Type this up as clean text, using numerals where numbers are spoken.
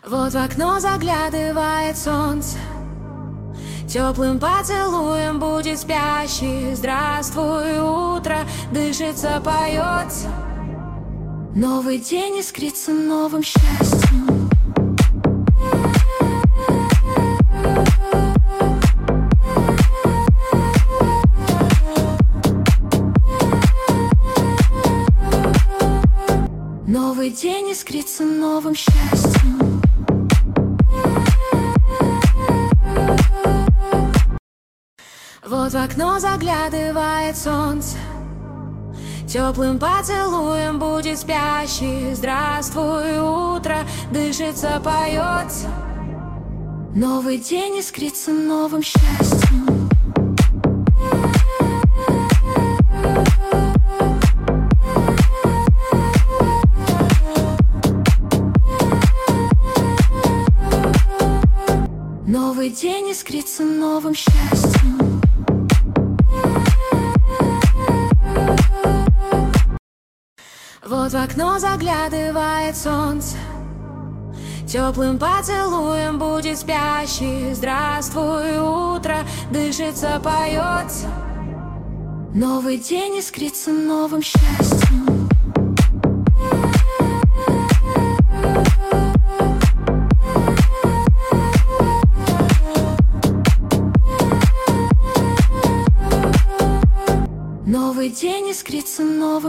Вот в окно заглядывает солнце, теплым поцелуем будет спящий. Здравствуй, утро, дышится, поется. Новый день искрится новым счастьем. Новый день искрится новым счастьем. Вот в окно заглядывает солнце, теплым поцелуем будет спящий. Здравствуй, утро, дышится, поется. Новый день искрится новым счастьем. Новый день искрится новым счастьем. Вот в окно заглядывает солнце, теплым поцелуем будет спящий. Здравствуй, утро, дышится, поется. Новый день искрится новым счастьем. Новый день искрится новым